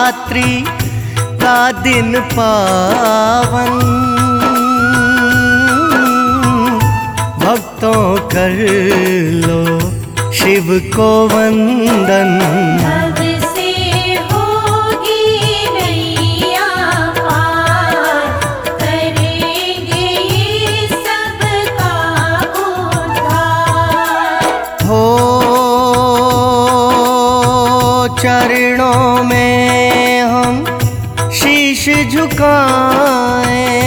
शिवरात्रि का दिन पावन, भक्तों कर लो शिव को वंदन। अब से होगी नैया पार, करेंगे ये सबका उद्धार। हो चरणों में हम शीश झुकाएं,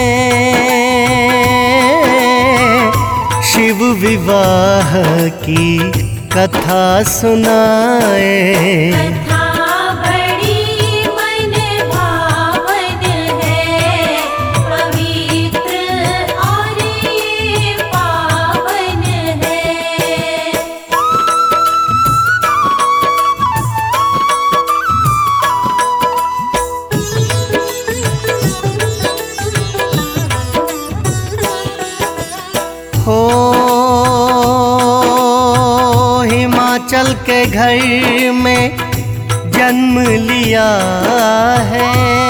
शिव विवाह की कथा सुनाए। कथा बड़ी मन भावन है, पवित्र और ये पावन है। हो हिमाचल के घर में जन्म लिया है,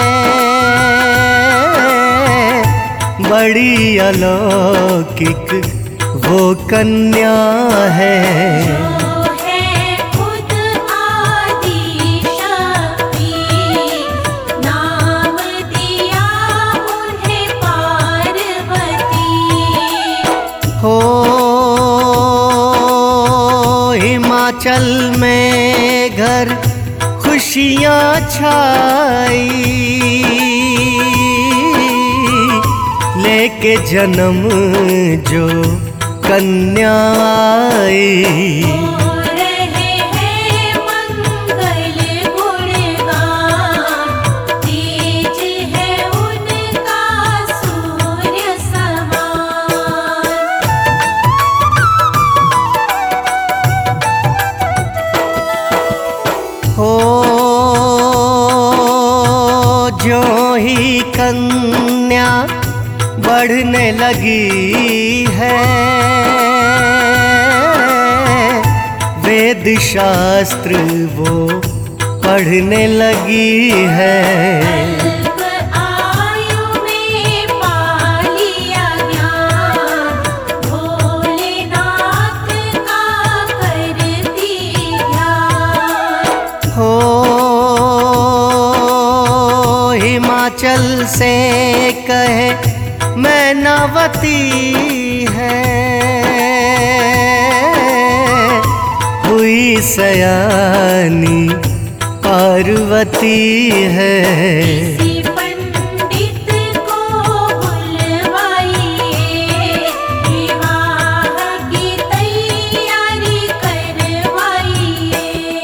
बड़ी अलौकिक वो कन्या है। जो है खुद आदि शक्ति, नाम दिया उन्हें पार्वती। हो हिमाचल में घर खुशियाँ छाई, लेके जन्म जो कन्या आई। हो रहे हैं मंगल गुणगान, तेज है उनका सूर्य समान। हो जो ही कन्या बढ़ने लगी है, वेद शास्त्र वो पढ़ने लगी है। अल्प आयु में पा लिया ज्ञान, भोलेनाथ का करती ध्यान। हो हिमाचल से कहे मैनावती है, हुई सयानी पार्वती है। किसी पंडित को बुलवाइए, विवाह की तैयारी करवाइए।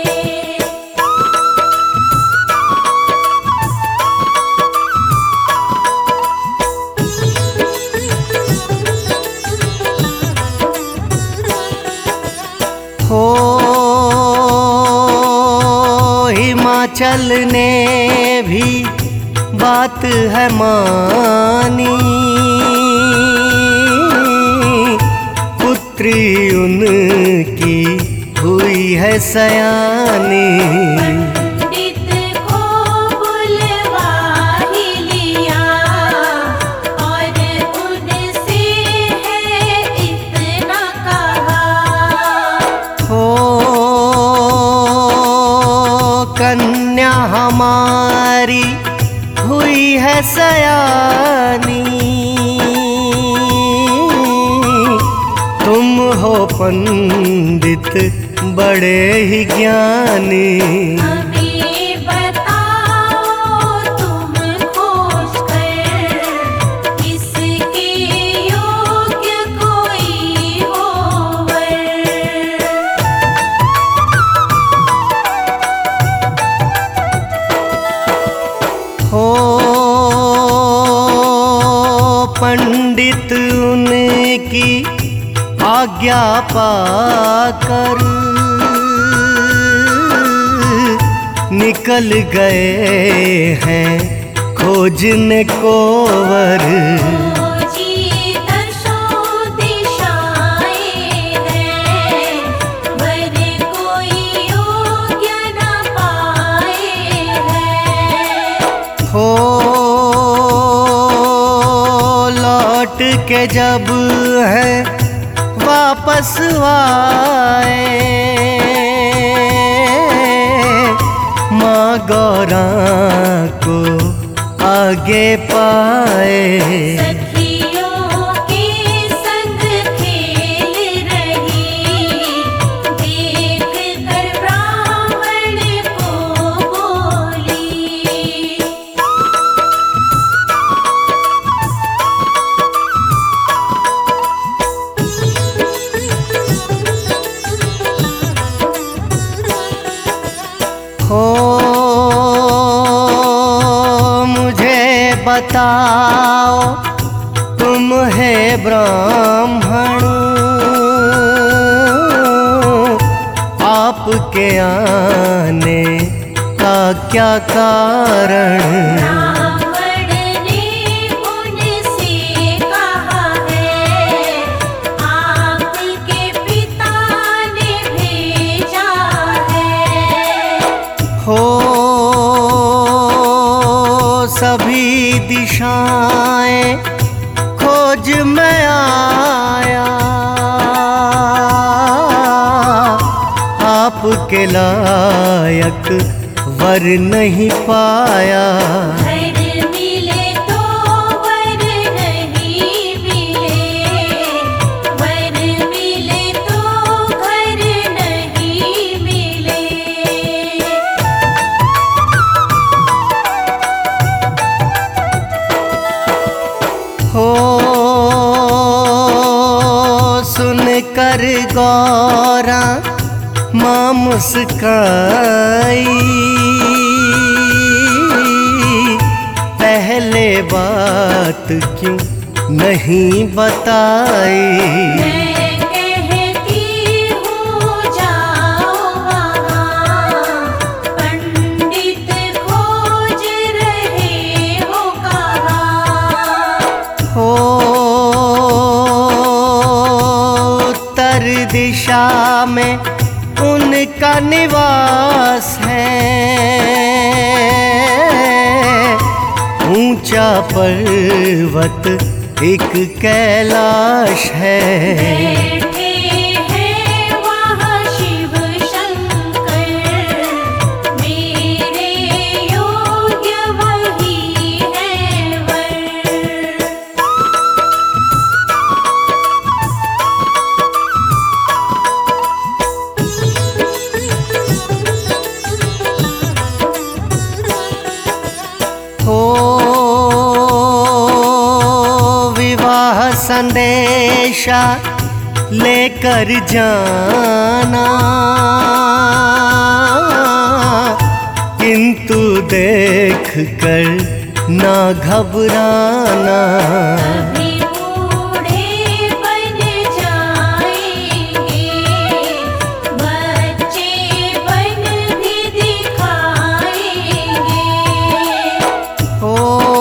हो हिमाचल ने भी बात है मानी, पुत्री उनकी हुई है सयानी। पंडित को बुलवा ही लिया, और उनसे है इतना कहा। हो कन्या हमारी हुई है सयानी, तुम हो पंडित बड़े ही ज्ञानी। हमें बताओ तुम खोज कर, इसके योग्य कोई होवर। हो पंडित उनकी आज्ञा पाकर निकल गए हैं खोजने को वर। खोजी दसों दिशाएं हैं, वर कोई योग्य न पाए हैं। के जब है वापस आए, माँ गौरा को आगे पाए। सखियों के संग खेल रही, देख कर ब्राह्मण को बोली। हो मुझे बताओ तुम है ब्राह्मण, आपके आने का क्या कारण? ब्राह्मण ने उनसे कहा है, आपके पिता ने भेजा है। हो सभी दिशाएं खोज मैं आया, आपके लायक वर नहीं पाया। घर मिले तो वर नहीं मिले, वर मिले तो घर नहीं मिले। हो सुनकर गौरा माँ मुस्काई, पहले बात क्यों नहीं बताई? मैं कहती हूँ जाओ वहाँ, पंडित खोज रहे हो कहाँ। हो उत्तर दिशा में उनका निवास है, ऊंचा पर्वत एक कैलाश है। बैठे हैं वहाँ शिव शंकर, मेरे योग्य वही है वर। हो विवाह संदेशा लेकर जाना, किंतु देख कर ना घबराना। अभी बूढ़े बन जाएंगे, बच्चे बन भी दिखाएंगे। हो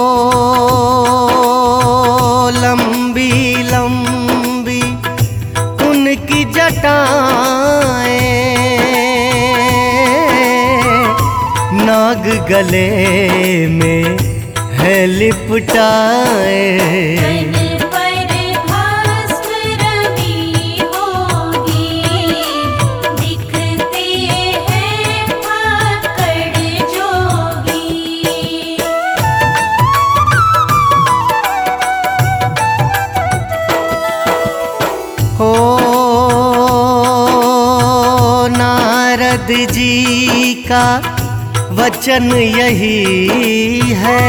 लंबी लंबी उनकी जटाएं, नाग गले में है लिपटाए। तन पर भस्म रवि होगी, दिखते हैं पकड़ जोगी। हो नारद जी का वचन यही है,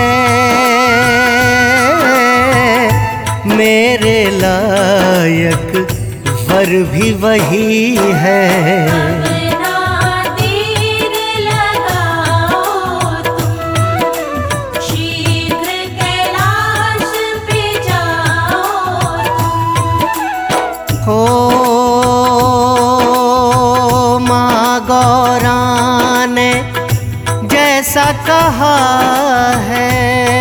मेरे लायक वर भी वही है। ना देर लगाओ तुम, शीघ्र कैलाश पे जाओ तुम। हो माँ गौरा ने जैसा कहा है,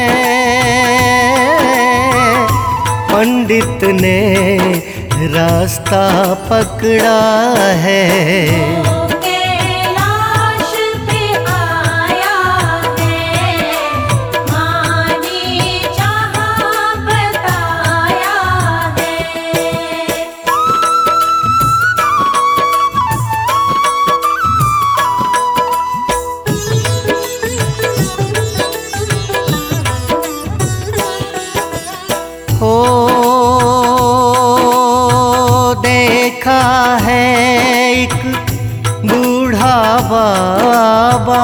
पंडित ने रास्ता पकड़ा है। कैलाश पे आया है, माँ ने जहाँ बताया देखा है एक बूढ़ा बाबा,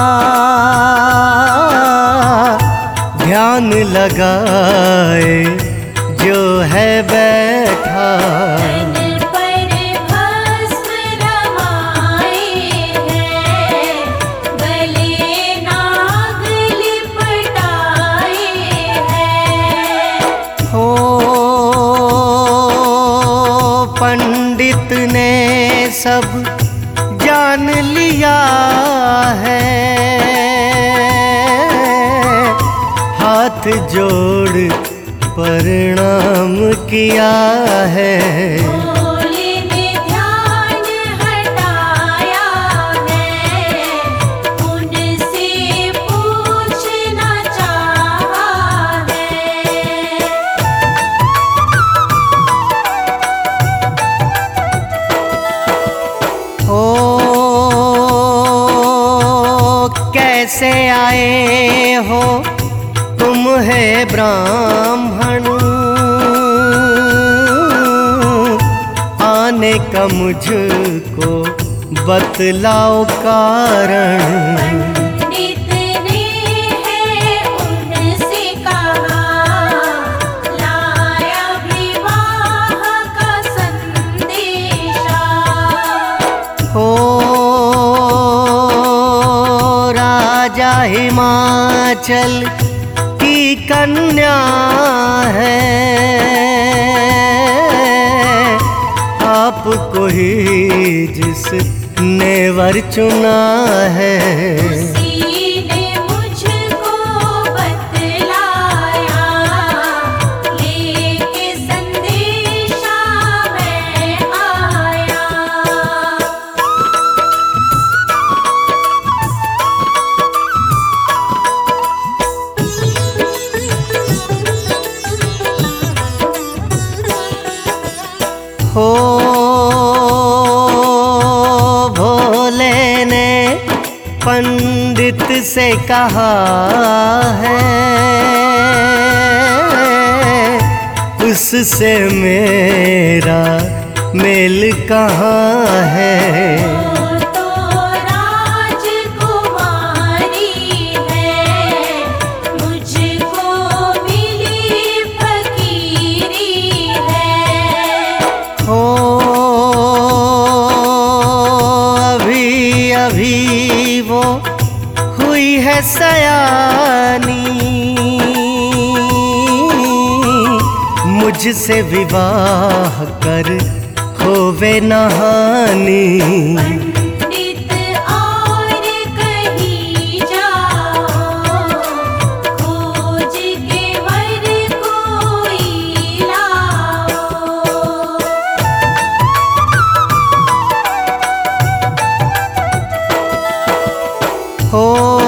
ध्यान लगाए जो है बैठा। तन पर भस्म रमाए हैं, गले नाग लिपटाए हैं। हो पंडित ने सब जान लिया है, हाथ जोड़ प्रणाम किया है। भोले ने ध्यान हटाया है, उनसे पूछना चाहा है। ओ कैसे आए हो तुम है ब्राह्मण, आने का मुझको बतलाओ कारण। पंडित ने है उनसे कहा, लाया विवाह का संदेशा। हो राजा हिमाचल की कन्या है, आपको ही जिसने वर चुना है। उसी ने मुझको बतलाया, लेके संदेशा मैं आया। हो भोले ने पंडित से कहा है, उससे मेरा मेल कहाँ है। वो तो राजकुमारी है, मुझको मिली फकीरी है। हो अभी अभी वो हुई है सयानी, मुझसे विवाह कर होवे नहानी। पंडित और कहीं जाओ, खोज के वर कोई लाओ। हो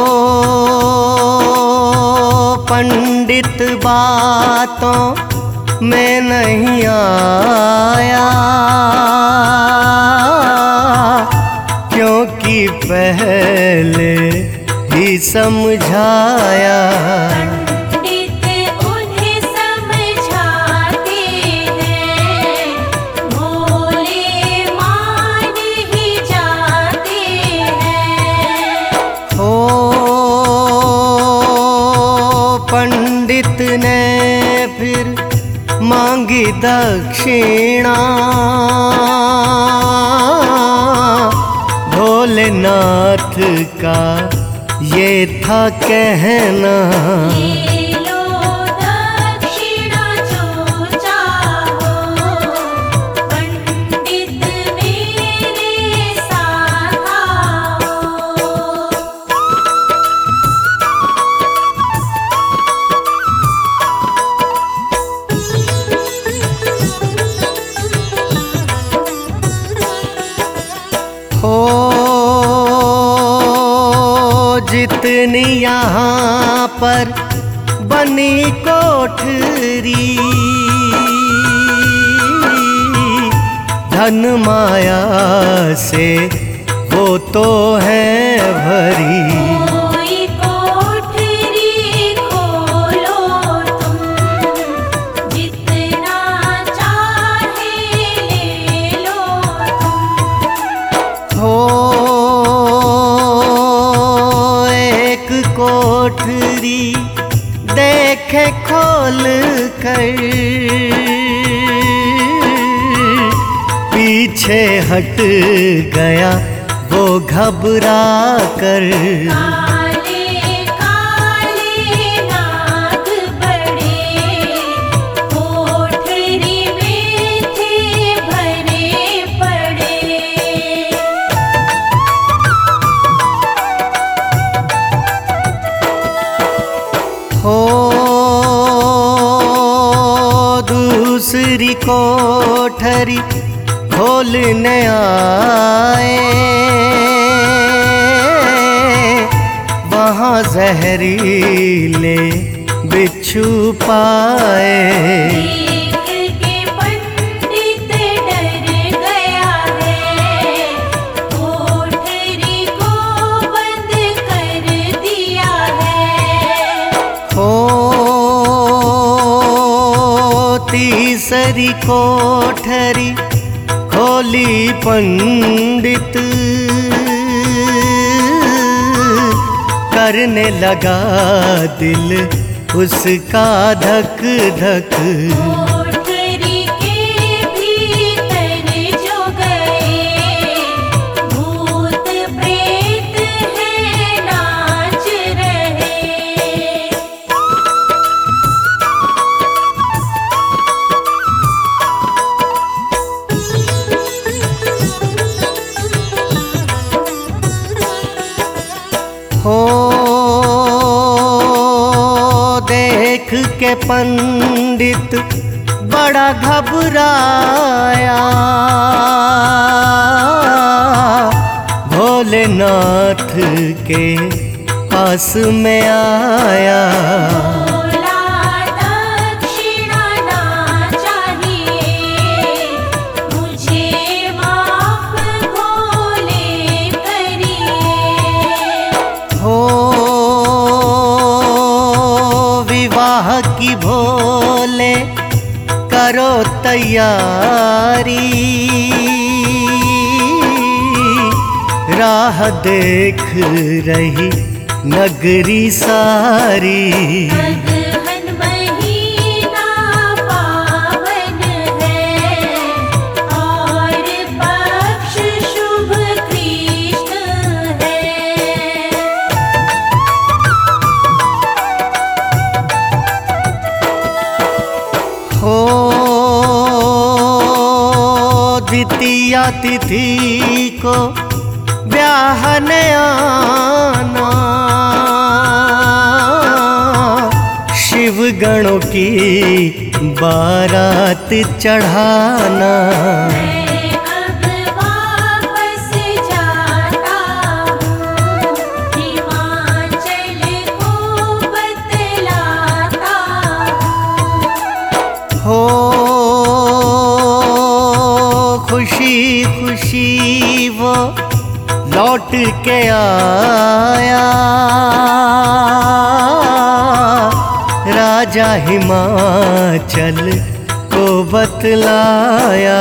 पंडित बातों में नहीं आया, क्योंकि पहले ही समझाया। पंडित उन्हें समझाते हैं, भोले मान ही जाते हैं। हो पंडित ने फिर मांगी दक्षिणा, भोलेनाथ का ये था कहना। ले लो दक्षिणा जो चाहो, पंडित मेरे साथ आओ। हो जितनी यहाँ पर बनी कोठरी, धन माया से वो तो है भरी। कोई कोठरी खोलो तुम, जितना चाहे ले लो पीछे हट गया वो घबरा कर। काले काले नाग बड़े कोठरी में थे भरे पड़े। हो दूसरी कोठरी खोलने आए, वहाँ जहरीले बिच्छू पाए। देख के पंडित डर गया है, कोठरी को बंद कर दिया है। हो तीसरी कोठरी खोली पंडित, करने लगा दिल उसका धक धक। कोठरी के भीतर जो गए भूत प्रेत है नाच रहे। हो देख के पंडित बड़ा घबराया, भोलेनाथ के पास में आया। बोला दक्षिणा ना चाहिए, मुझे माफ भोले करिए। हो विवाह की भोले करो तैयारी, राह देख रही नगरी सारी। अगहन महीना पावन है और पक्ष शुभ कृष्ण है। हो द्वितीया तिथि को ब्याहने आना, शिव गणों की बारात चढ़ाना। मैं अब वापस जाता हूँ, हिमाचल को बतलाता हूँ। हो खुशी खुशी वो लौट के आया, राजा हिमाचल को बतलाया।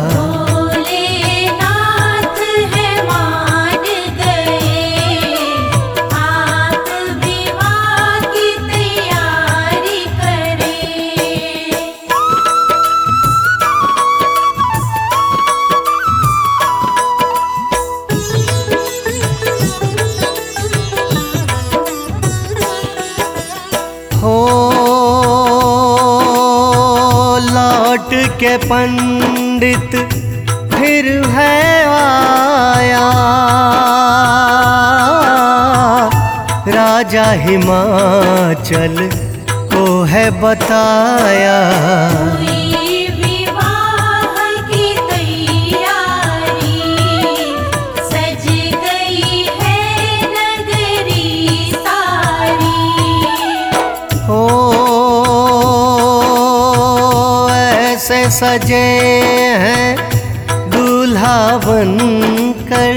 भोलेनाथ है मान गए, आप विवाह की तैयारी करें। हो लौट के पंडित फिर है आया, राजा हिमाचल को है बताया। हुई विवाह की तैयारी, सज गई है नगरी सारी। हो ऐसे सजे हैं दूल्हा बनकर,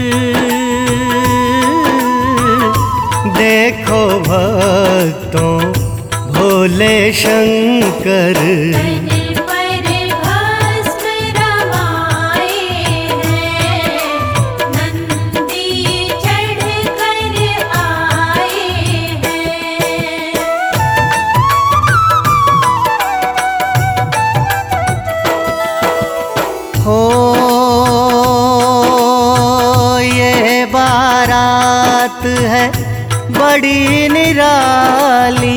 देखो भक्तों भोले शंकर। तन पर भस्म रमाए हैं, नंदी चढ़ कर आए हैं। हो है बड़ी निराली,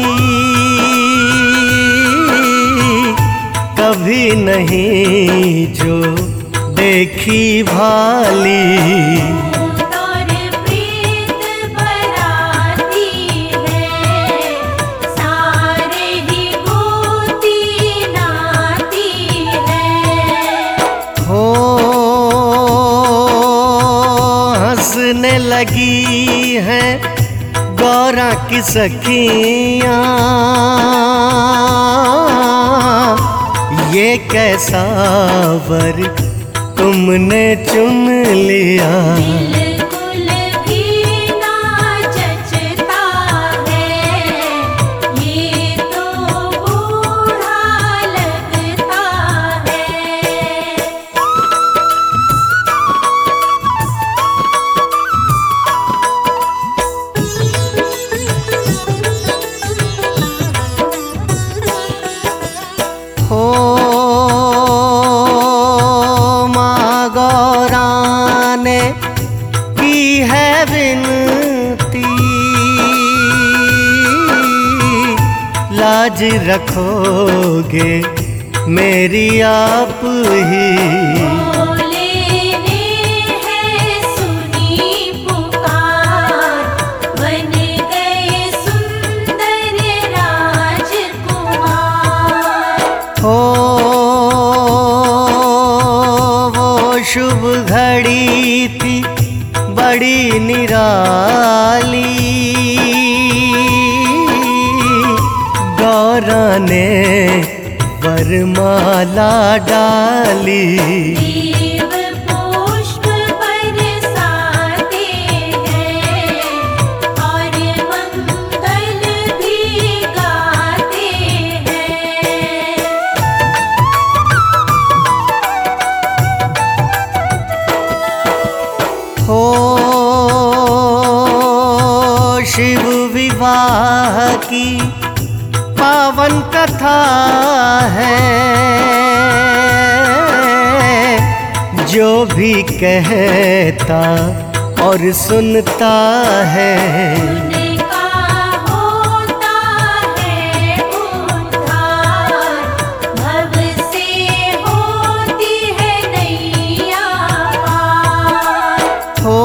कभी नहीं जो देखी भाली। और प्रीत बराती है, सारे ही गोती नाती है। हो हंसने लगी है गौरा की सखियाँ, ये कैसा वर तुमने चुन लिया। बिल्कुल भी ना जचता है, ये तो बूढ़ा लगता है। हो माँ गौरा ने की है विनती, लाज रखोगे मेरी आप ही। भोले ने है सुनी पुकार, बन गए सुंदर राजकुमार। हो वो शुभ घड़ी थी बड़ी निराली, गौरा ने वरमाला डाली। देव पुष्प बरसाते हैं, और मंगल भी गाते हैं। हो शिव विवाह की पावन कथा है, जो भी कहता और सुनता है। उनका होता है उद्धार, भव से होती है नैया पार। हो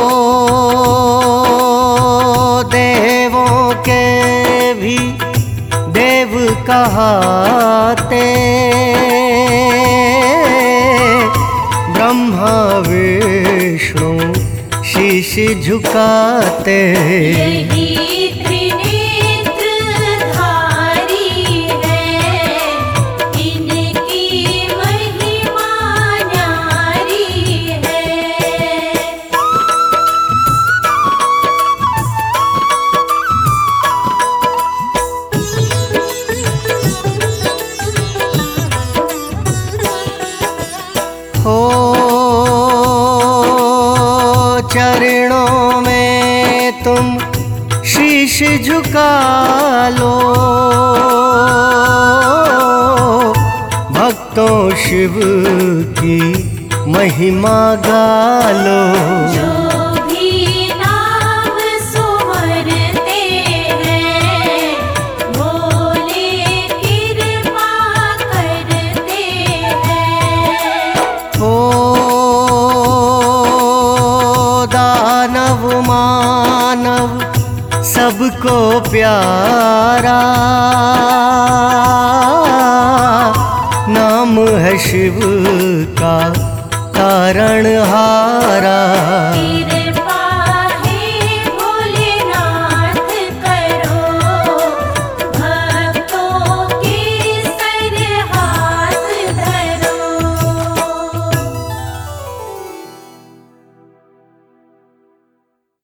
देवों के भी देव कहाते, ब्रह्मा विष्णु शीश झुकाते। यही त्रिनेत्रधारी है, इनकी महिमा न्यारी है। हो चरणों में तुम शीश झुका लो, भक्तों शिव की महिमा गा लो। जो भी नाम सुमरते हैं, भोले कृपा करते हैं। हो दानव मानव सबको प्यारा, नाम है शिव का तारणहार।